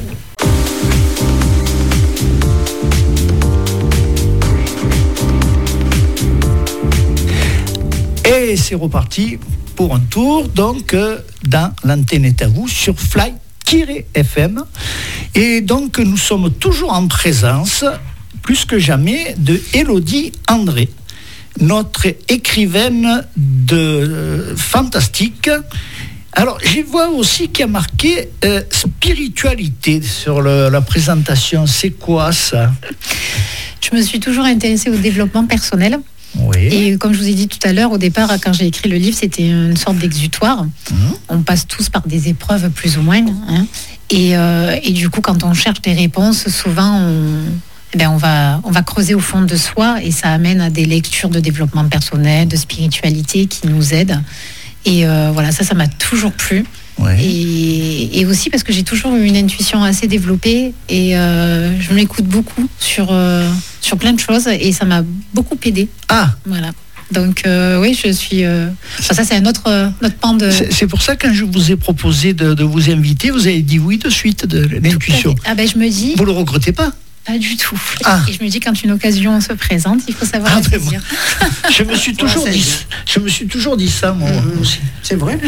Et c'est reparti pour un tour, donc, dans l'antenne est à vous, sur Fly-F M. Et donc, nous sommes toujours en présence, plus que jamais, de Élodie André, notre écrivaine de euh, fantastique. Alors, je vois aussi qu'il y a marqué euh, spiritualité sur le, la présentation. C'est quoi ça? Je me suis toujours intéressée au développement personnel. Oui. Et comme je vous ai dit tout à l'heure, au départ, quand j'ai écrit le livre, c'était une sorte d'exutoire. Mmh. On passe tous par des épreuves plus ou moins. Hein. Et, euh, et du coup, quand on cherche des réponses, souvent, on... Eh bien, on va, on va creuser au fond de soi et ça amène à des lectures de développement personnel, de spiritualité qui nous aident. Et euh, voilà, ça, ça m'a toujours plu. Ouais. Et, et aussi parce que j'ai toujours eu une intuition assez développée et euh, je m'écoute beaucoup sur, euh, sur plein de choses et ça m'a beaucoup aidé. Ah voilà. Donc euh, oui, je suis... Euh... Enfin, ça, c'est un autre, euh, notre pan de... C'est, c'est pour ça que quand je vous ai proposé de, de vous inviter, vous avez dit oui de suite, de l'intuition. Ah ben je me dis... Vous le regrettez pas? Pas du tout. Ah. Et je me dis quand une occasion se présente, il faut savoir ah, la saisir. Je me suis toujours dit, je me suis toujours dit ça moi mmh. aussi. C'est vrai.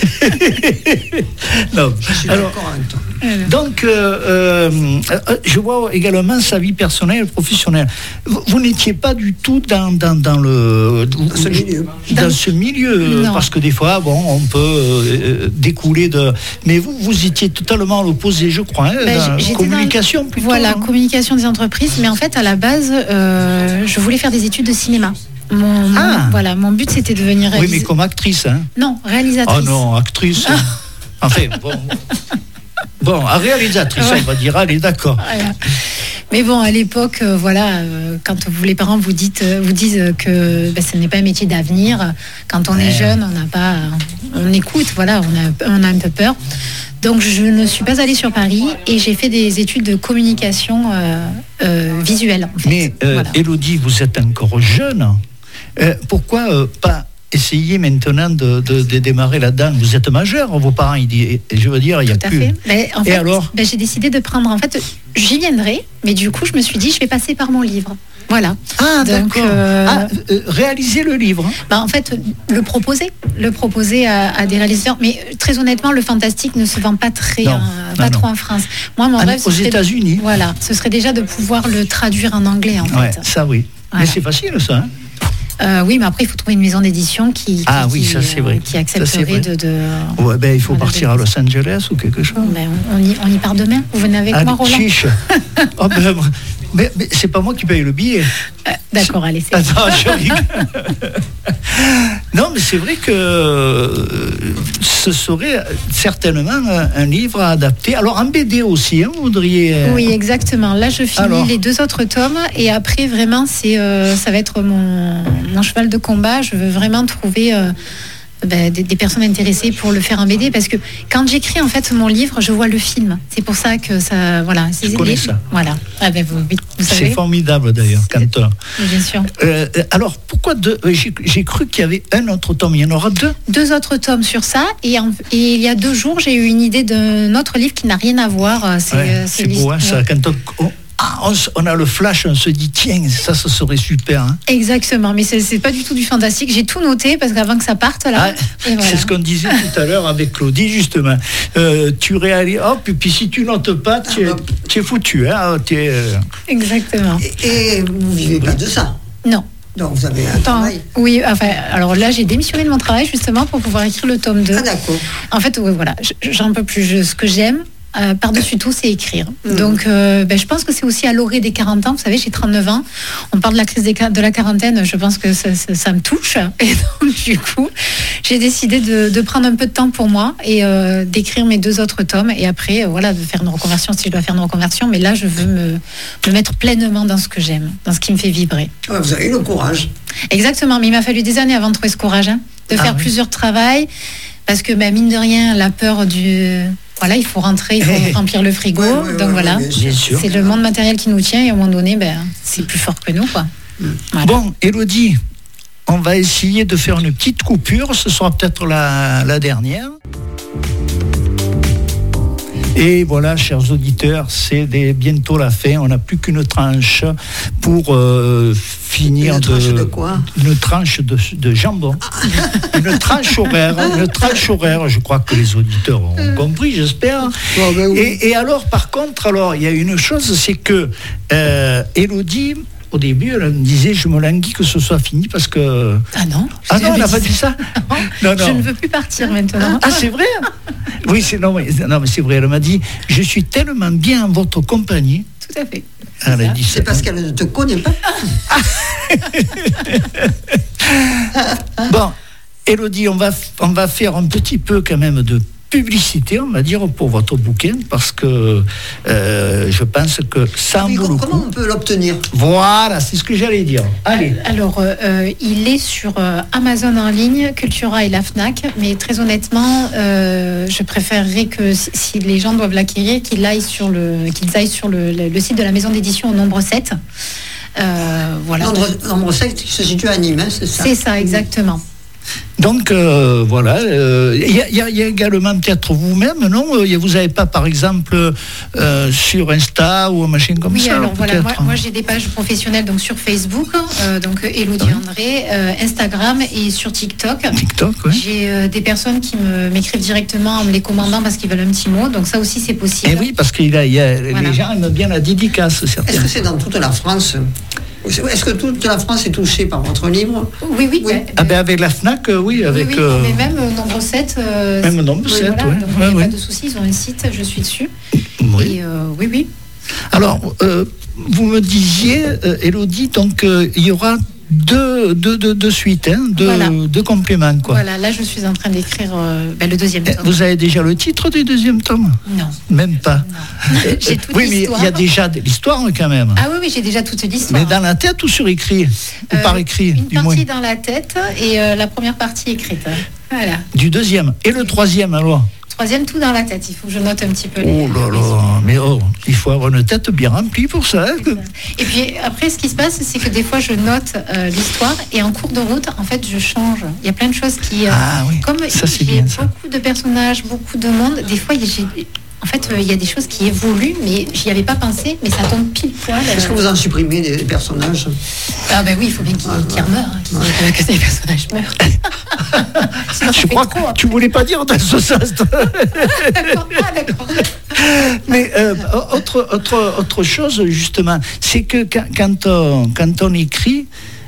Non. Je suis Alors, d'accord avec toi. Donc, euh, euh, je vois également sa vie personnelle et professionnelle. Vous, vous n'étiez pas du tout dans, dans, dans le dans ce milieu. Dans, dans ce milieu, non. Parce que des fois, bon, on peut euh, découler de. Mais vous, vous étiez totalement à l'opposé, je crois. Hein, ben, dans communication, dans... plutôt. Voilà, hein. communication des entreprises. Mais en fait, à la base, euh, je voulais faire des études de cinéma. Mon, ah. mon, voilà, mon but c'était de devenir réalisatrice. Oui, mais comme actrice, hein. Non, réalisatrice. Ah non, actrice. Ah. Enfin, bon. Bon, réalisatrice, ouais. On va dire, allez, d'accord. Voilà. Mais bon, à l'époque, euh, voilà, euh, quand vous, les parents vous, dites, euh, vous disent que ben, ce n'est pas un métier d'avenir, quand on ouais. est jeune, on n'a pas, on écoute, voilà, on a, on a un peu peur. Donc, je ne suis pas allée sur Paris et j'ai fait des études de communication euh, euh, visuelle. En fait. Mais euh, voilà. Élodie, vous êtes encore jeune. Euh, pourquoi euh, pas essayer maintenant de, de, de démarrer là-dedans? Vous êtes majeur, vos parents, ils disent, je veux dire, il n'y a Tout plus. À fait. Ben, en Et fait, alors ben, j'ai décidé de prendre, en fait, j'y viendrai, mais du coup, je me suis dit, je vais passer par mon livre. Voilà. Ah, donc, d'accord. Euh, ah, euh, réaliser le livre. Ben, en fait, le proposer, le proposer à, à des réalisateurs. Mais très honnêtement, le fantastique ne se vend pas très, non, euh, pas non, trop non. en France. Moi, mon ah, rêve, aux États-Unis. Voilà, ce serait déjà de pouvoir le traduire en anglais, en ouais, fait. Ça, oui. Voilà. Mais c'est facile, ça. Hein Euh, oui, mais après, il faut trouver une maison d'édition qui, qui, ah, oui, qui, ça, c'est vrai. qui accepterait de, de... Ouais, ben, il faut partir à Los Angeles ou quelque chose. Ben, on, y, on y part demain. Vous venez avec ah, moi, Roland? Chiche. Oh, ben, mais, mais c'est pas moi qui paye le billet. Euh, d'accord, allez, c'est Attends, je rigole. Non, mais c'est vrai que euh, ce serait certainement un, un livre à adapter. Alors, en B D aussi, hein, vous voudriez... Euh... Oui, exactement. Là, je finis Alors... les deux autres tomes. Et après, vraiment, c'est, euh, ça va être mon, mon cheval de combat. Je veux vraiment trouver... Euh, Ben, des, des personnes intéressées pour le faire en B D, parce que quand j'écris en fait mon livre, je vois le film. C'est pour ça que ça, voilà. Je connais les, ça. Voilà. Ah ben vous, vous savez. C'est formidable d'ailleurs. Quand, euh, bien sûr. Euh, alors pourquoi deux? J'ai, j'ai cru qu'il y avait un autre tome. Il y en aura deux. Deux autres tomes sur ça. Et, en, et il y a deux jours, j'ai eu une idée d'un autre livre qui n'a rien à voir. C'est, ouais, euh, c'est, c'est beau, hein, ça. Quand on, on... Ah, on, on a le flash, on se dit tiens, ça, ça serait super. Hein. Exactement, mais c'est, c'est pas du tout du fantastique. J'ai tout noté parce qu'avant que ça parte là. Ah, et voilà. C'est ce qu'on disait tout à l'heure avec Claudie justement. Euh, tu réalises, hop, et puis si tu notes pas, tu es, tu es foutu. Hein, t'es, euh... Exactement. Et, et vous vivez pas de ça? Non. Donc vous avez un travail. Oui, enfin, alors là j'ai démissionné de mon travail justement pour pouvoir écrire le tome deux. Ah d'accord. En fait, oui, voilà, j'en peux plus. Je, ce que j'aime. Euh, par-dessus tout, c'est écrire. Mmh. Donc, euh, ben, je pense que c'est aussi à l'orée des quarante ans. Vous savez, j'ai trente-neuf ans. On parle de la crise des, de la quarantaine. Je pense que ça, ça, ça me touche. Et donc, du coup, j'ai décidé de, de prendre un peu de temps pour moi et euh, d'écrire mes deux autres tomes. Et après, euh, voilà, de faire une reconversion si je dois faire une reconversion. Mais là, je veux me, me mettre pleinement dans ce que j'aime, dans ce qui me fait vibrer. Ouais, vous avez le courage. Exactement. Mais il m'a fallu des années avant de trouver ce courage, hein, de ah, faire oui. plusieurs travaux. Parce que, ben, mine de rien, la peur du... Voilà, il faut rentrer, il faut hey. remplir le frigo. Ouais, ouais, donc ouais, voilà, bien sûr. C'est le monde matériel qui nous tient et à un moment donné, ben, c'est plus fort que nous, quoi. Mm. Voilà. Bon, Élodie, on va essayer de faire une petite coupure. Ce sera peut-être la, la dernière. Et voilà, chers auditeurs, c'est des, bientôt la fin. On n'a plus qu'une tranche pour euh, finir une de, tranche de quoi une tranche de, de jambon. Une tranche horaire, une tranche horaire. Je crois que les auditeurs ont compris, j'espère. Oh, ben oui. et, et alors, par contre, alors il y a une chose, c'est que euh, Élodie. Au début, elle me disait, je me languis que ce soit fini parce que... Ah non Ah non, elle n'a pas dit ça non, non. Je ne veux plus partir maintenant. Ah, c'est vrai? Oui, c'est, non, mais, non, mais c'est vrai. Elle m'a dit, je suis tellement bien en votre compagnie. Tout à fait. Elle a dit c'est ça. Parce qu'elle ne te connaît pas. Bon, Élodie, on va, on va faire un petit peu quand même de publicité, on va dire, pour votre bouquin, parce que euh, je pense que ça en vaut le coup. Comment on peut l'obtenir ? Voilà, c'est ce que j'allais dire. Allez. Alors, euh, il est sur euh, Amazon en ligne, Cultura et la Fnac, mais très honnêtement, euh, je préférerais que si, si les gens doivent l'acquérir, qu'ils aillent sur le, qu'ils aillent sur le, le, le site de la maison d'édition au nombre sept. Euh, voilà. Nombre, nombre sept qui se situe à Nîmes, hein, c'est ça ? C'est ça, exactement. Donc euh, voilà, il euh, y, y, y a également peut-être vous-même, non ? Vous n'avez pas par exemple euh, sur Insta ou un machin comme oui, ça ? Oui, alors voilà, moi, moi j'ai des pages professionnelles donc sur Facebook, euh, donc Élodie oui. André, euh, Instagram et sur TikTok. TikTok, oui. J'ai euh, des personnes qui me, m'écrivent directement en me les commandant parce qu'ils veulent un petit mot, donc ça aussi c'est possible. Et oui, parce que y a, y a, voilà. Les gens aiment bien la dédicace. Est-ce que c'est dans toute la France ? Est-ce que toute la France est touchée par votre livre ? Oui, oui. oui. Ah ben avec la Fnac, oui. Avec, oui, oui euh... mais même euh, nombre sept. Euh, même nombre sept, voilà, oui. Donc il n'y a oui. pas de souci, ils ont un site, je suis dessus. Oui. Et, euh, oui, oui. Alors, euh, vous me disiez, euh, Élodie, donc euh, il y aura deux, deux, deux, deux suites, hein, deux, voilà. deux compléments, quoi. Voilà, là je suis en train d'écrire euh, ben, le deuxième tome. Vous avez déjà le titre du deuxième tome ? Non. Même pas. Non. J'ai toute oui, l'histoire. mais il y a déjà de l'histoire quand même. Ah oui, oui, j'ai déjà toute l'histoire. Mais dans la tête ou sur écrit euh, ou par écrit Une du partie moins. Dans la tête et euh, la première partie écrite. Voilà. Du deuxième. Et le troisième alors ? Troisième, tout dans la tête. Il faut que je note un petit peu. Oh là là, mais oh, il faut avoir une tête bien remplie pour ça. Hein, que... ça. Et puis après, ce qui se passe, c'est que des fois, je note euh, l'histoire et en cours de route, en fait, je change. Il y a plein de choses qui... Euh, ah oui, comme ça c'est j'ai bien beaucoup ça. de personnages, beaucoup de monde, des fois, j'ai... En fait, il euh, y a des choses qui évoluent, mais j'y avais pas pensé, mais ça tombe pile poil. Euh... Est-ce que vous en supprimez des personnages ? Ah ben oui, il faut bien qu'ils ah, qu meurent, hein, qu'ils ouais. que ces personnages meurent. Sinon, je crois trop, que tu voulais pas dire dans ce sens. D'accord, ah, d'accord. Mais euh, autre, autre, autre chose, justement, c'est que quand, quand, on, quand on écrit,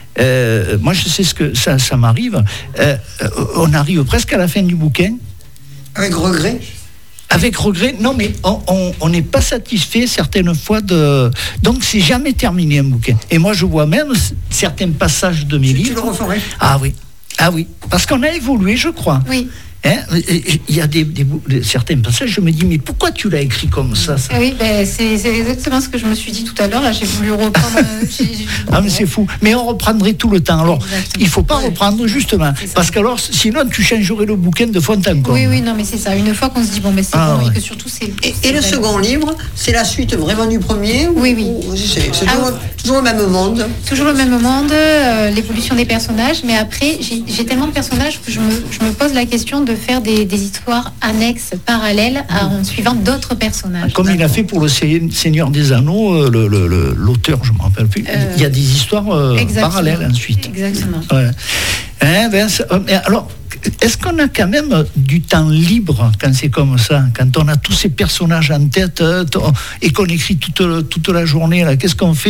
euh, moi je sais ce que ça, ça m'arrive, euh, on arrive presque à la fin du bouquin. Avec regret ? Avec regret, non, mais on n'est pas satisfait certaines fois de. Donc, c'est jamais terminé un bouquin. Et moi, je vois même certains passages de mes livres. Tu le referais ? Ah oui, ah oui, parce qu'on a évolué, je crois. Oui. Hein, il y a des, des, des, certains passages, je me dis, mais pourquoi tu l'as écrit comme ça, ça ? Oui, ben, c'est, c'est exactement ce que je me suis dit tout à l'heure. Là, j'ai voulu reprendre. j'ai, j'ai... Ah, mais c'est fou. Mais on reprendrait tout le temps. Alors, exactement. Il ne faut pas oui. reprendre, justement. Parce qu'alors, sinon, tu changerais le bouquin de fond en comble. Oui, oui, non, mais c'est ça. Une fois qu'on se dit, bon, mais c'est ah, bon, ouais. et que surtout, c'est. Et, c'est et le second livre, c'est la suite vraiment du premier ? Oui, oui. Ou c'est c'est ah, toujours, oui. toujours le même monde ? Toujours le même monde, euh, l'évolution des personnages. Mais après, j'ai, j'ai tellement de personnages que je me, je me pose la question de faire des, des histoires annexes, parallèles, à, en suivant d'autres personnages. Comme il a fait pour le Seigneur des Anneaux, le, le, le, l'auteur, je ne me rappelle plus, euh, il y a des histoires euh, parallèles ensuite. Exactement. Ouais. Hein, ben, alors, est-ce qu'on a quand même du temps libre quand c'est comme ça, quand on a tous ces personnages en tête et qu'on écrit toute, toute la journée là, qu'est-ce qu'on fait ?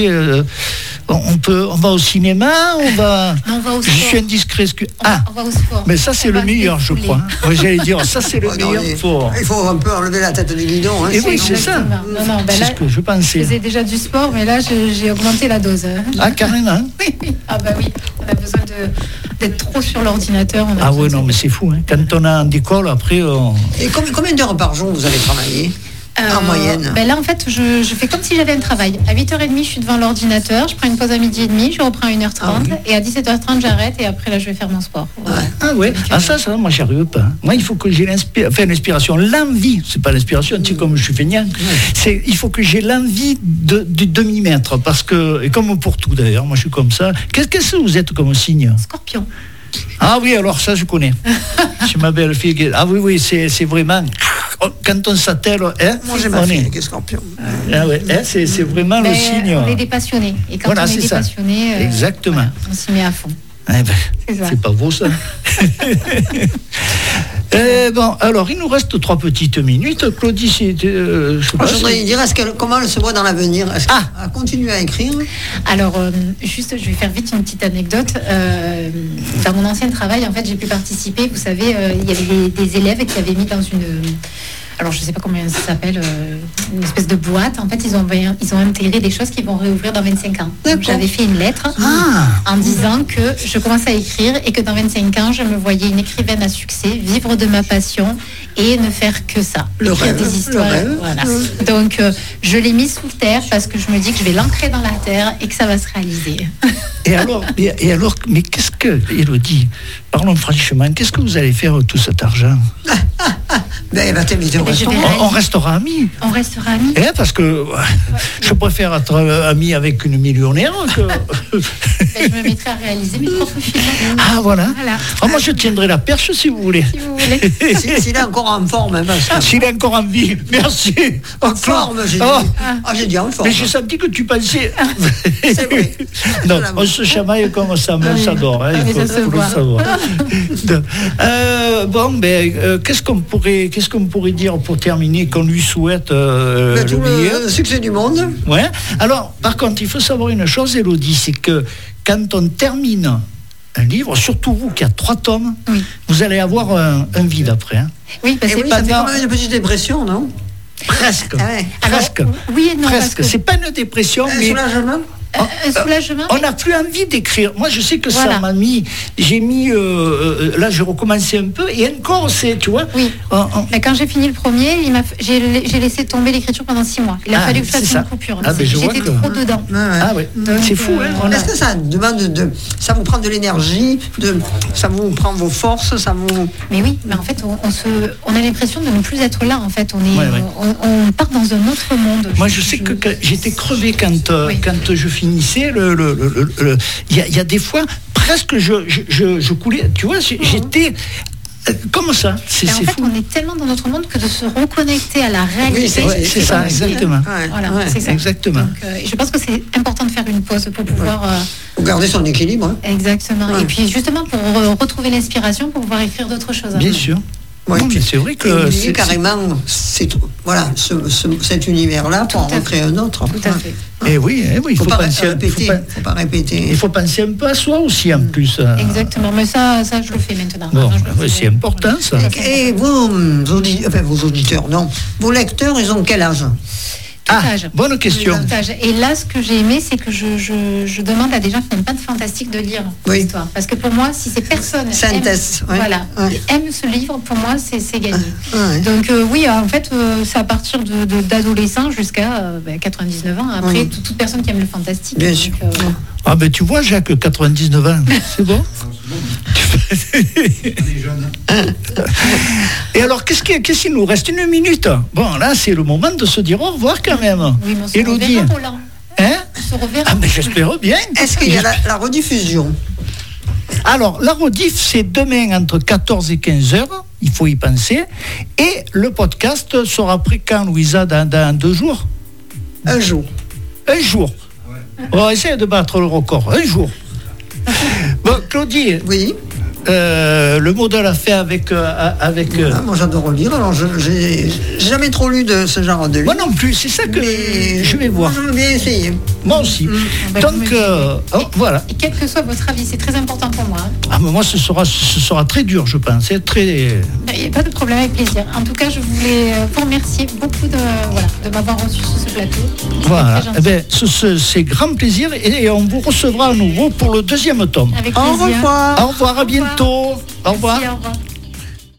on, peut, on va au cinéma, on va... Non, on va au je sport. suis indiscret. Que... On, ah, on va au sport. Mais ça, c'est on le meilleur, je crois. Ouais, j'allais dire, ça, c'est le oh, meilleur. Non, pour... Il faut un peu enlever la tête du guidon. Hein, et oui, c'est ça. Non, non, ben c'est là, ce que je pensais. Je faisais déjà du sport, mais là, j'ai, j'ai augmenté la dose. Ah, carrément. Oui, oui. Ah bah oui, on a besoin de, d'être trop sur l'ordinateur. Ah oui, non, mais c'est fou. Hein. Quand on a un d'école, après... On... Et combien d'heures par jour vous allez travailler ? Euh, en moyenne. Ben là, en fait, je, je fais comme si j'avais un travail. À huit heures trente, je suis devant l'ordinateur, je prends une pause à midi et demi, je reprends à une heure trente, ah, oui. et à dix-sept heures trente, j'arrête, et après, là, je vais faire mon sport. Ouais. Ah ouais, ah, ça, ça, moi, j'y arrive pas. Moi, il faut que j'ai l'inspira... enfin, l'inspiration, l'envie, c'est pas l'inspiration, tu sais, comme je suis feignant, ouais. c'est, il faut que j'ai l'envie de, de, de m'y mettre, parce que, et comme pour tout d'ailleurs, moi, je suis comme ça. Qu'est-ce, qu'est-ce que vous êtes comme signe ? Scorpion. Ah oui, alors ça, je connais. C'est ma belle-fille. Ah oui, oui, c'est, c'est vraiment... Quand on s'attelle... Hein, moi, j'ai ma fille qui est scorpion. Ah ouais, hein, c'est, c'est vraiment mais le signe... On est des passionnés. Et quand voilà, on est, est des ça. passionnés... Euh, exactement. Voilà, on s'y met à fond. Eh ben, c'est, c'est pas beau, ça. Eh bon, alors, il nous reste trois petites minutes. Claudie, c'est, euh, je, sais pas, je voudrais dire, est-ce qu'elle, comment elle se voit dans l'avenir ? Est-ce qu'elle ah. a continué à écrire ? Alors, euh, juste, je vais faire vite une petite anecdote. Euh, dans mon ancien travail, en fait, j'ai pu participer. Vous savez, euh, il y avait des, des élèves qui avaient mis dans une... alors je sais pas comment ça s'appelle, euh, une espèce de boîte. En fait, ils ont, ils ont intégré des choses qui vont réouvrir dans vingt-cinq ans. Donc, j'avais fait une lettre ah. en disant que je commençais à écrire et que dans vingt-cinq ans, je me voyais une écrivaine à succès, vivre de ma passion et ne faire que ça. Le rêve, des histoires. Le rêve. Voilà. Donc, euh, je l'ai mis sous terre parce que je me dis que je vais l'ancrer dans la terre et que ça va se réaliser. Et alors, et, et alors mais qu'est-ce que, Élodie, parlons franchement, qu'est-ce que vous allez faire de tout cet argent? Ben, bah, t'inviter au restaurant. On, on restera amis. On restera amis. Eh, parce que ouais, je préfère être ami avec une millionnaire que... Ben, je me mettrai à réaliser mes propres films. Ah, voilà. voilà. Ah, moi, je tiendrai la perche si vous voulez. Si vous voulez. S'il si, est encore en forme. Hein, que... S'il est encore en vie, merci. En encore. forme, j'ai oh. dit. Ah, j'ai dit en forme. Mais j'ai senti que tu pensais... C'est vrai. Non, on se chamaille comme ça, mais on s'adore. Hein, il faut, faut le savoir. euh, bon, ben, euh, qu'est-ce qu'on pourrait... Qu'est-ce qu'on pourrait dire pour terminer qu'on lui souhaite euh, le, le, le succès du monde. Ouais. Alors, par contre, il faut savoir une chose, Élodie, c'est que quand on termine un livre, surtout vous qui a trois tomes, oui. vous allez avoir un, un vide après. Hein. Oui, parce que oui, ça fait quand même une petite dépression, non? Presque. Ah ouais. Presque. Alors, oui et non. Presque. Que... C'est pas une dépression, un mais. Soulagement. Un soulagement. On n'a plus envie d'écrire. Moi, je sais que voilà. ça m'a mis. J'ai mis. Euh, là, j'ai recommencé un peu. Et encore, c'est, tu vois. Oui. On, on... Mais quand j'ai fini le premier, il m'a, j'ai, j'ai laissé tomber l'écriture pendant six mois. Il a ah, fallu que je fasse une coupure. Ah, ben, J'étais que... trop dedans. Ah, ouais. Ah, ouais. Donc, c'est fou. Euh, hein, Est-ce a... que ça demande de, de, ça vous prend de l'énergie, de, ça vous prend vos forces, ça vous. Mais oui. Mais en fait, on, on se, on a l'impression de ne plus être là. En fait, on est, ouais, ouais. On, on part dans un autre monde. Moi, je, je sais je... que, que j'étais crevé quand, euh, oui. quand je finissais le. le Il y, y a des fois, presque, je, je, je, je coulais, tu vois, j'étais... Comment ça c'est, en c'est fait, fou. on est tellement dans notre monde que de se reconnecter à la réalité. Oui, c'est, ouais, c'est, c'est ça, ça, exactement. Ouais, voilà, ouais, c'est ça. Exactement. Donc, euh, je pense que c'est important de faire une pause pour pouvoir... Ouais. Euh... garder son équilibre. Hein. Exactement. Ouais. Et puis, justement, pour re- retrouver l'inspiration, pour pouvoir écrire d'autres choses. Bien sûr. Ouais, non, mais c'est vrai que c'est carrément c'est voilà ce, ce, cet univers-là pour en recréer un autre. Tout à fait. Et oui, eh oui, il faut, faut pas penser, répéter, faut pas, faut pas répéter. Il faut penser un peu à soi aussi en plus. Exactement, mais ça, ça je le fais maintenant. Bon, maintenant, ouais, c'est important ça. Et vos, audi- enfin, vos auditeurs, non, vos lecteurs, ils ont quel âge? Tout ah, âge. Bonne question. Tout âge. Et là, ce que j'ai aimé, c'est que je, je, je demande à des gens qui n'aiment pas de fantastique de lire oui. l'histoire. Parce que pour moi, si ces personnes c'est aiment, un test, ouais. voilà, ouais. aiment ce livre, pour moi, c'est, c'est gagné. Ouais. Donc euh, oui, en fait, euh, c'est à partir de, de, d'adolescents jusqu'à euh, bah, quatre-vingt-dix-neuf ans. Après, ouais. toute, toute personne qui aime le fantastique. Bien donc, sûr. Euh, ah ben tu vois, Jacques, quatre-vingt-dix-neuf ans, c'est bon. Et alors, qu'est-ce qu'il, qu'est-ce qu'il nous reste? Une minute. Bon, là, c'est le moment de se dire au revoir quand même. Oui, mais on se Élodie. reverra, Roland. Hein? On se reverra. Ah, mais j'espère bien. Est-ce qu'il y a la, la rediffusion? Alors, la rediff, c'est demain entre quatorze et quinze heures. Il faut y penser. Et le podcast sera pris quand, Louisa? Dans, dans deux jours? Un jour. Un jour. On va essayer de battre le record. Un jour. Bon, Claudie. Oui. Euh, le mot de la fin avec euh, avec. Voilà, moi j'adore lire. Alors je j'ai, j'ai jamais trop lu de ce genre de livre. Moi non plus. C'est ça que mais je vais voir. Moi, je veux bien essayer. Moi aussi. Mmh. Donc euh, oh, et, voilà. Et quel que soit votre avis, c'est très important pour moi. Ah mais moi ce sera ce sera très dur, je pense. C'est très. Il n'y a pas de problème, avec plaisir. En tout cas, je voulais vous remercier beaucoup de voilà de m'avoir reçu sur ce plateau. Voilà. Eh ben, ce, ce, c'est grand plaisir et, et on vous recevra à nouveau pour le deuxième tome. Avec plaisir. Au revoir. Au revoir. À bientôt. Au revoir. Merci, au revoir.